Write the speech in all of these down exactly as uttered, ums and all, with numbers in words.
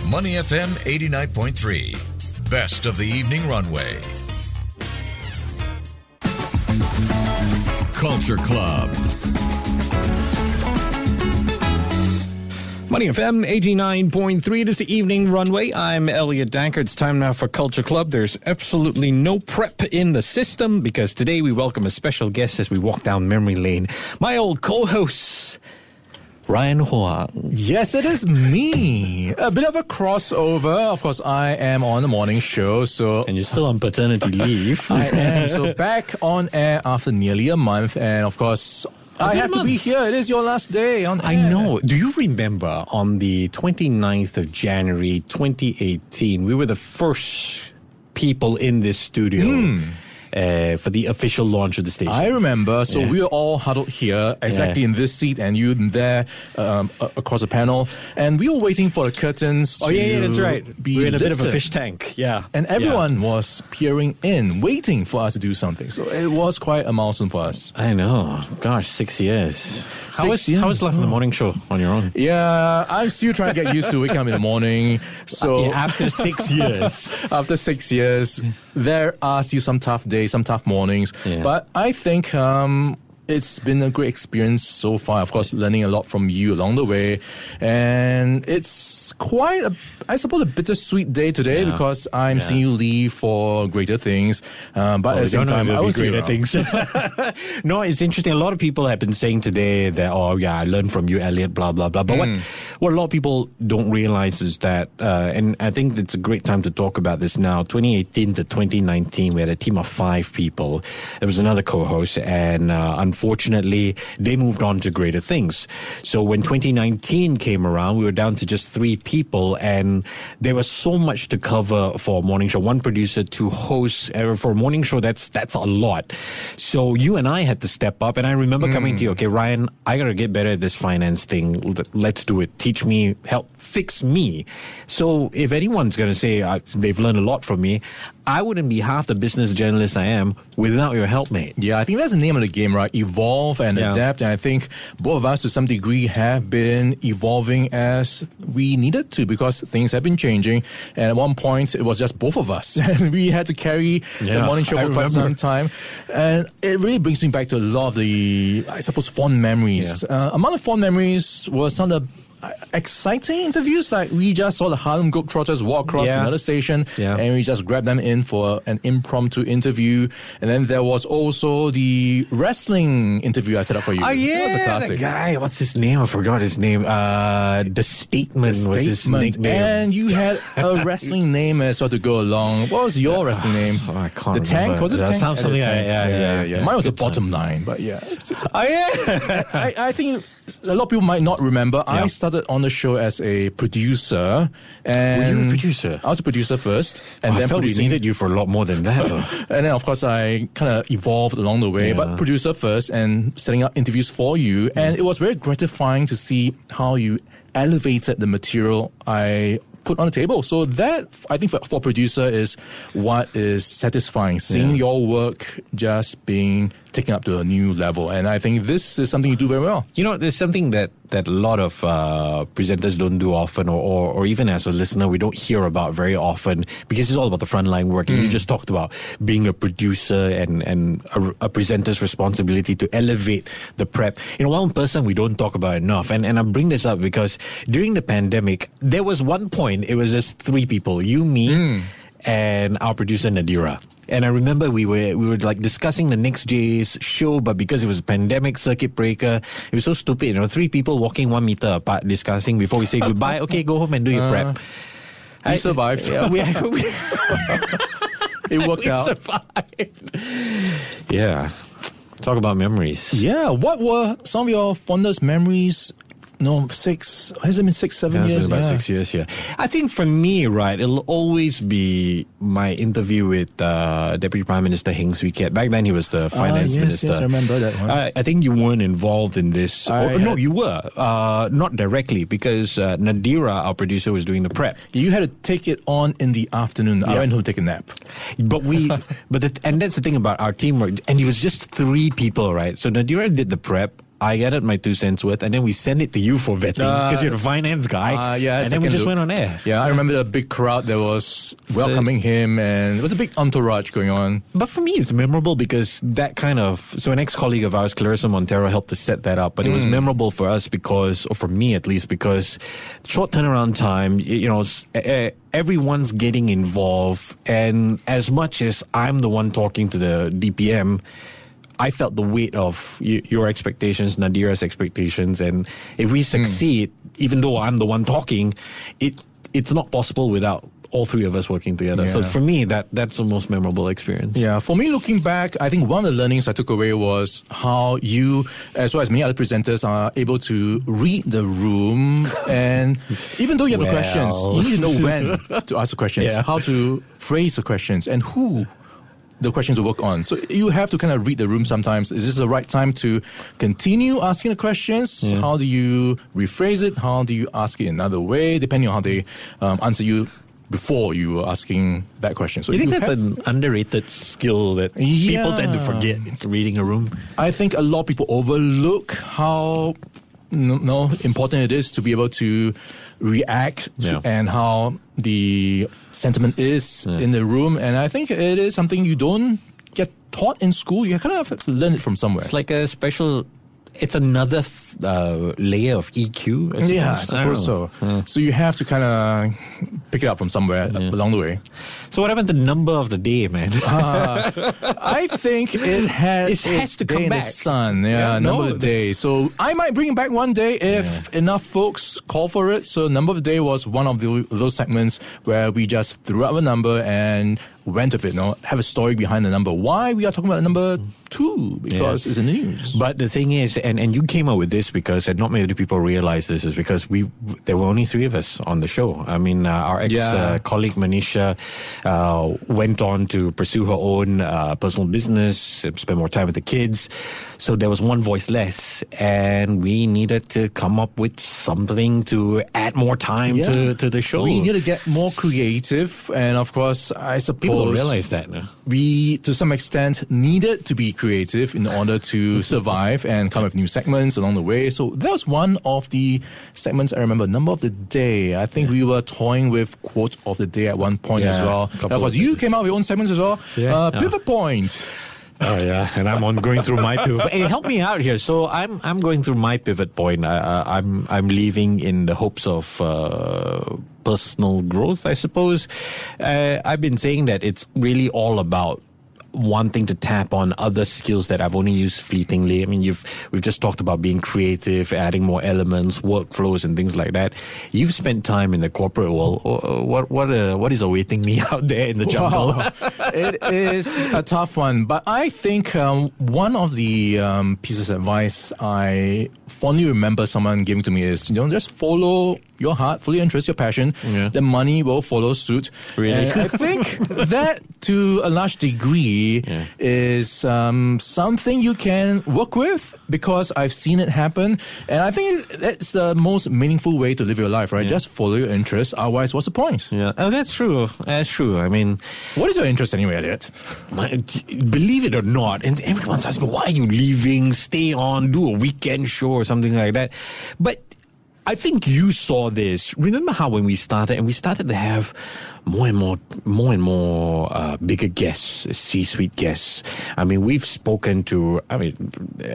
Money F M eighty-nine point three. Best of the evening runway. Culture Club. Money F M eighty-nine point three. It is the evening runway. I'm Elliot Danker. It's time now for Culture Club. There's absolutely no prep in the system because today we welcome a special guest as we walk down memory lane. My old co-host, Ryan Huang. Yes, it is me. A bit of a crossover. Of course, I am on the morning show, so... And you're still on paternity leave. I am. So back on air after nearly a month, and of course... I have to be here. It is your last day on air. I know. Do you remember on the twenty-ninth of January, twenty eighteen, we were the first people in this studio mm. uh, for the official launch of the station? I remember. So yeah. we were all huddled here, exactly yeah. in this seat, and you there um, across the panel. And we were waiting for the curtains Oh, yeah, yeah, that's right. Be we were in a lifted. bit of a fish tank. Yeah. And everyone yeah. was peering in, waiting for us to do something. So it was quite a milestone for us. I know. Gosh, six years. How Six was years. how was life in the morning show on your own? Yeah, I'm still trying to get used to waking up in the morning. So yeah, after six years, after six years, there are still some tough days, some tough mornings. Yeah. But I think um, it's been a great experience so far. Of course, learning a lot from you along the way, and it's quite a, I suppose, a bittersweet day today yeah. because I'm yeah. seeing you leave for greater things. Um, but well, at the same time, I will see greater things. No, it's interesting. A lot of people have been saying today that, oh yeah, I learned from you, Elliot, blah blah blah. But mm. what what a lot of people don't realize is that, uh, and I think it's a great time to talk about this now. twenty eighteen to twenty nineteen, we had a team of five people. There was another co-host, and uh, unfortunately, they moved on to greater things. So when twenty nineteen came around, we were down to just three people, and there was so much to cover for a morning show. One producer, two hosts. For a morning show, that's that's a lot. So you and I had to step up, and I remember mm. coming to you, okay, Ryan, I gotta get better at this finance thing. Let's do it. Teach me, help fix me. So if anyone's gonna say uh, they've learned a lot from me, I wouldn't be half the business journalist I am without your help, mate. Yeah, I think that's the name of the game, right? Evolve and yeah. adapt. And I think both of us, to some degree, have been evolving as we needed to because things have been changing. And at one point, it was just both of us. And we had to carry yeah, the morning show for quite some time. And it really brings me back to a lot of the, I suppose, fond memories. Yeah. Uh, among the fond memories were some of the exciting interviews. Like we just saw the Harlem Globetrotters walk across yeah. another station yeah. and we just grabbed them in for an impromptu interview. And then there was also the wrestling interview I set up for you. Oh yeah, that was a classic. The guy, what's his name? I forgot his name. Uh, the Statement the was his Statement. nickname. And you had a wrestling name as well to go along. What was your wrestling name? Oh, I can't The remember. Tank? Was it that Tank? Sounds something like Tank. yeah, yeah, yeah, yeah. Mine was Good the bottom time. line, but yeah. It's just, oh yeah. I, I think a lot of people might not remember. Yeah. I started on the show as a producer. And were you a producer? I was a producer first. And oh, then I felt producing. we needed you for a lot more than that. And then, of course, I kind of evolved along the way. Yeah. But producer first and setting up interviews for you. And mm. it was very gratifying to see how you elevated the material I put on the table. So that, I think, for, for producer is what is satisfying. Seeing yeah. your work just being taken up to a new level. And I think this is something you do very well. You know, there's something that, that a lot of uh, presenters don't do often, or, or, or even as a listener, we don't hear about very often, because it's all about the frontline work. Mm. You just talked about being a producer and, and a, a presenter's responsibility to elevate the prep. You know, one person we don't talk about enough, and, and I bring this up because during the pandemic, there was one point, it was just three people, you, me, mm. and our producer Nadira. And I remember we were we were like discussing the next day's show, but because it was a pandemic, circuit breaker, it was so stupid. You know, three people walking one meter apart discussing before we say goodbye. Okay, go home and do your uh, prep. We I, survived. Yeah, we, we, it worked we out. Survived. Yeah. Talk about memories. Yeah. What were some of your fondest memories? No, six. Has it been six, seven yeah, years? It's been about yeah. six years, yeah. I think for me, right, it'll always be my interview with uh, Deputy Prime Minister Heng Swee Keat. Back then, he was the finance uh, yes, minister. Yes, I remember that one. I, I think you weren't involved in this. I or, no, had, you were. Uh, not directly, because uh, Nadira, our producer, was doing the prep. You had to take it on in the afternoon. Yeah. I went home to take a nap. But we, but the, and that's the thing about our teamwork. And it was just three people, right? So Nadira did the prep. I get it, my two cents worth, and then we send it to you for vetting because uh, you're the finance guy. Uh, yeah, and then we just look. went on air. Yeah, I remember the big crowd that was welcoming so, him, and it was a big entourage going on. But for me, it's memorable because that kind of... So an ex-colleague of ours, Clarissa Montero, helped to set that up. But mm. it was memorable for us because, or for me at least, because short turnaround time, you know, everyone's getting involved. And as much as I'm the one talking to the D P M, I felt the weight of y- your expectations, Nadira's expectations, and if we succeed, mm. even though I'm the one talking, it it's not possible without all three of us working together. Yeah. So for me, that that's the most memorable experience. Yeah, for me, looking back, I think one of the learnings I took away was how you, as well as many other presenters, are able to read the room, and even though you have well. the questions, you need to know when to ask the questions, yeah. how to phrase the questions, and who the questions will work on. So you have to kind of read the room sometimes. Is this the right time to continue asking the questions? Yeah. How do you rephrase it? How do you ask it another way, depending on how they um, answer you before you were asking that question. So you think you that's have, an underrated skill that yeah. people tend to forget, reading a room? I think a lot of people overlook how no, no, important it is to be able to react yeah. to, and how the sentiment is yeah. in the room. And I think it is something you don't get taught in school. You kind of have to learn it from somewhere. It's like a special... It's another uh, layer of E Q. I yeah, I suppose so. Yeah. So you have to kind of pick it up from somewhere yeah. along the way. So what happened to the number of the day, man? uh, I think it has, it has to come in back. The sun, yeah, yeah number no, of the day. So I might bring it back one day if yeah. enough folks call for it. So number of the day was one of the, those segments where we just threw out a number and went with it, you know, have a story behind the number. Why we are talking about the number two? Because yeah. it's in the news. But the thing is, and, and you came up with this because, and not many people realize this, is because we there were only three of us on the show. I mean, uh, our ex-colleague yeah. uh, Manisha uh, went on to pursue her own uh, personal business, spend more time with the kids. So there was one voice less, and we needed to come up with something to add more time yeah. to, to the show. We need to get more creative, and of course, I suppose people don't realize that. No? We, to some extent, needed to be creative in order to survive and come up with new segments along the way. So that was one of the segments I remember. Number of the day. I think yeah. we were toying with quote of the day at one point yeah, as well. Of course, you came out with your own segments as well. Yeah. Uh, pivot yeah. point. Oh yeah, and I'm on going through my pivot. Hey, help me out here. So I'm I'm going through my pivot point. I, uh, I'm I'm leaving in the hopes of uh, personal growth, I suppose. Uh, I've been saying that it's really all about wanting to tap on other skills that I've only used fleetingly. I mean, you've we've just talked about being creative, adding more elements, workflows, and things like that. You've spent time in the corporate world. What what uh, what is awaiting me out there in the jungle? Wow. It is a tough one, but I think um, one of the um, pieces of advice I fondly remember someone giving to me is, you know, just follow your heart, follow your interest, your passion, yeah. the money will follow suit. Really? And I think that, to a large degree, yeah. is um, something you can work with, because I've seen it happen. And I think that's the most meaningful way to live your life, right? Yeah. Just follow your interest. Otherwise, what's the point? Yeah. Oh, that's true. That's true. I mean, what is your interest anyway, Elliot? My, believe it or not, and everyone's asking, why are you leaving? Stay on, do a weekend show or something like that. But I think you saw this. Remember how when we started, and we started to have more and more, more and more uh, bigger guests, C-suite guests. I mean, we've spoken to, I mean,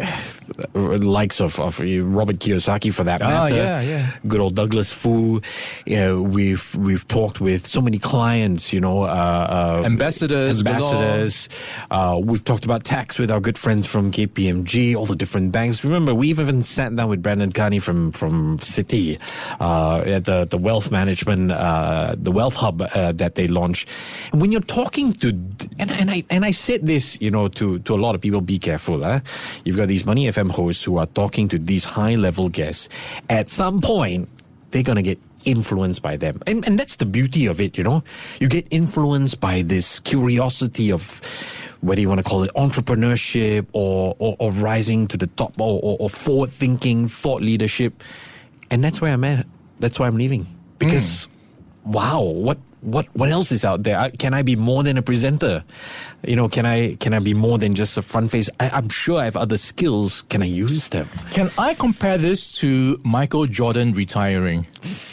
uh, likes of, of Robert Kiyosaki for that matter. Oh, yeah, yeah. Good old Douglas Fu. You know, we've we've talked with so many clients. You know, uh, uh, ambassadors, ambassadors. Uh, we've talked about tax with our good friends from K P M G, all the different banks. Remember, we've even sat down with Brandon Carney from from Citi uh, at the the wealth management, uh, the Wealth Hub. Uh, that they launched. And when you're talking to, and, and I and I said this, you know, to, to a lot of people, be careful. Huh? You've got these Money F M hosts who are talking to these high-level guests. At some point, they're going to get influenced by them. And, and that's the beauty of it, you know. You get influenced by this curiosity of, whether you want to call it entrepreneurship or, or, or rising to the top or, or, or forward-thinking, thought leadership. And that's where I'm at. That's why I'm leaving. Because... Mm. wow, what what what else is out there? I, can I be more than a presenter? You know, can I can I be more than just a front face? I, I'm sure I have other skills. Can I use them? Can I compare this to Michael Jordan retiring?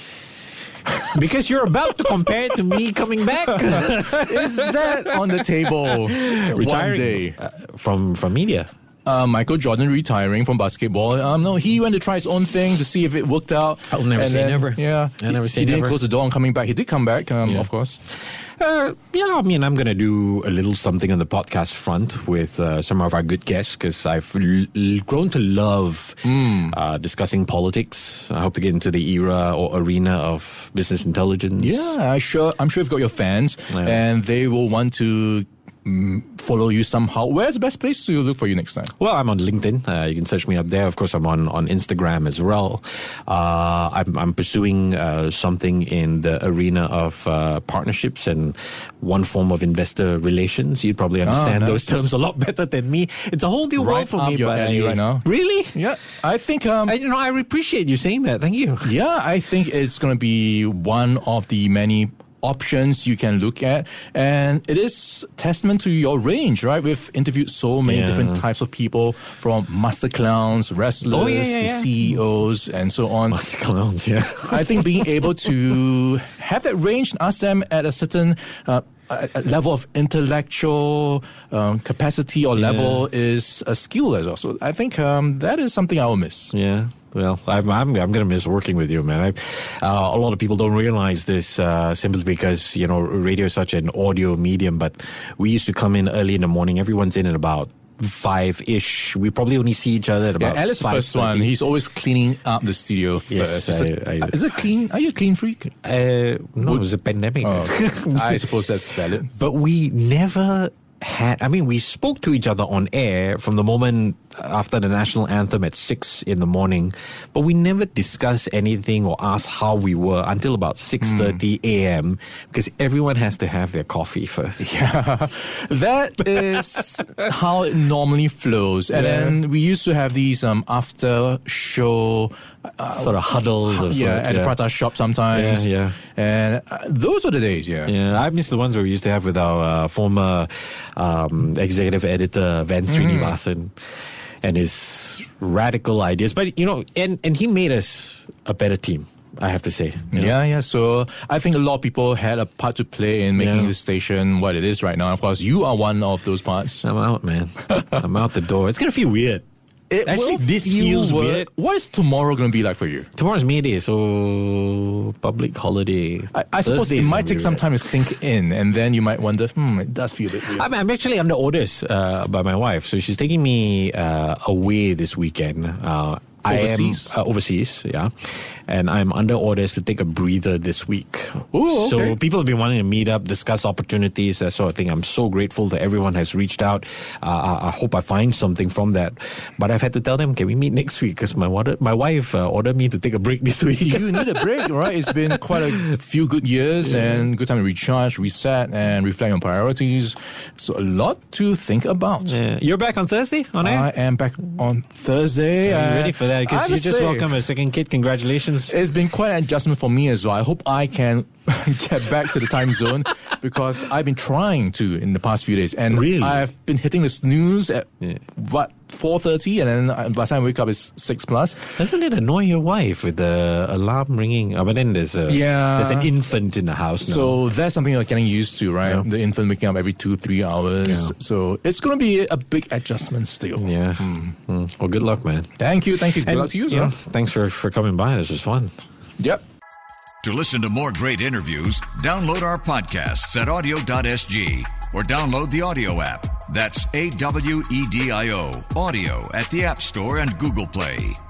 Because you're about to compare it to me coming back. Is that on the table Retiring one day? Uh, from from media. Uh, Michael Jordan retiring from basketball. Um, no, he went to try his own thing to see if it worked out. I'll never and say then, never. Yeah, I'll never say he didn't never. close the door on coming back. He did come back, um, Yeah. of course. Uh, yeah, I mean, I'm going to do a little something on the podcast front with uh, some of our good guests because I've l- l- grown to love Mm. uh, discussing politics. I hope to get into the era or arena of business intelligence. Yeah, I sure. I'm sure you've got your fans, Yeah. and they will want to mm, follow you somehow. Where's the best place to look for you next time? Well, I'm on LinkedIn. Uh, you can search me up there. Of course, I'm on, on Instagram as well. Uh, I'm, I'm pursuing uh, something in the arena of uh, partnerships and one form of investor relations. You'd probably understand nice. those terms a lot better than me. It's a whole new Right world for up me. your but alley I- right now. Really? Yeah, I think. Um, I, you know, I appreciate you saying that. Thank you. Yeah, I think it's going to be one of the many options you can look at, and it is testament to your range, right? We've interviewed so many Yeah. different types of people, from master clowns, wrestlers, Oh, yeah, yeah, to yeah. C E Os, and so on. Master clowns, yeah. I think being able to have that range and ask them at a certain uh, a a level of intellectual um, capacity or level is a skill as well. So I think um, that is something I will miss. Yeah. Well, I'm I'm, I'm going to miss working with you, man. I, uh, a lot of people don't realize this uh, simply because, you know, radio is such an audio medium, but we used to come in early in the morning. Everyone's in at about five-ish. We probably only see each other at about Yeah, Alice, the first one. He's always cleaning up the studio first. Yes, is, I- it, I- is it clean? Are you a clean freak? Uh, no, it was a pandemic. Oh, okay. I suppose that's valid. But we never had, I mean, we spoke to each other on air from the moment after the national anthem at six in the morning, but we never discussed anything or asked how we were until about six thirty a.m. because everyone has to have their coffee first. Yeah, that is how it normally flows. And Yeah. then we used to have these um, after show sort of huddles. Or yeah, sort, at the prata shop sometimes. Yeah, And uh, those were the days, yeah. Yeah, I miss the ones where we used to have with our uh, former um, executive editor, Van Srinivasan, and his radical ideas. But, you know, and, and he made us a better team, I have to say. you know. Yeah, yeah. So I think a lot of people had a part to play in making Yeah. this station what it is right now. Of course, you are one of those parts. I'm out, man. I'm out the door. It's going to feel weird. It Actually, will this feel feels weird. weird. What is tomorrow going to be like for you? Tomorrow's May Day, so public holiday. I, I suppose Thursday's it gonna might be take some weird. time to sink in, and then you might wonder, hmm, it does feel a bit weird. I'm, I'm actually under orders uh, by my wife, so she's taking me uh, away this weekend. Uh, Overseas? I am uh, overseas, yeah, and I'm under orders to take a breather this week. Ooh, okay. So people have been wanting to meet up, discuss opportunities, that sort of thing. I'm so grateful that everyone has reached out. Uh, I, I hope I find something from that. But I've had to tell them, can we meet next week? Because my water, my wife uh, ordered me to take a break this week. You need a break, right? It's been quite a few good years and good time to recharge, reset, and reflect on priorities. So a lot to think about. Yeah. You're back on Thursday on air? I am back on Thursday. Are you Uh, ready for that? I Because you must just say, welcomed a second kid. Congratulations. It's been quite an adjustment for me as well. I hope I can get back to the time zone because I've been trying to in the past few days. And Really? I've been hitting the snooze at, Yeah. what, four thirty? And then uh, by the time I wake up, it's six plus. Doesn't it annoy your wife with the alarm ringing? Oh, but then there's a Yeah. there's an infant in the house now. So that's something you're getting used to, right? Yeah. The infant waking up every two, three hours. Yeah. So it's going to be a big adjustment still. yeah. Mm. Well, good luck, man. Thank you. Thank you. Good And, luck to you, you sir. know, thanks for, for coming by. This was fun. Yep. To listen to more great interviews, download our podcasts at audio dot s g or download the audio app. That's A W E D I O, audio at the App Store and Google Play.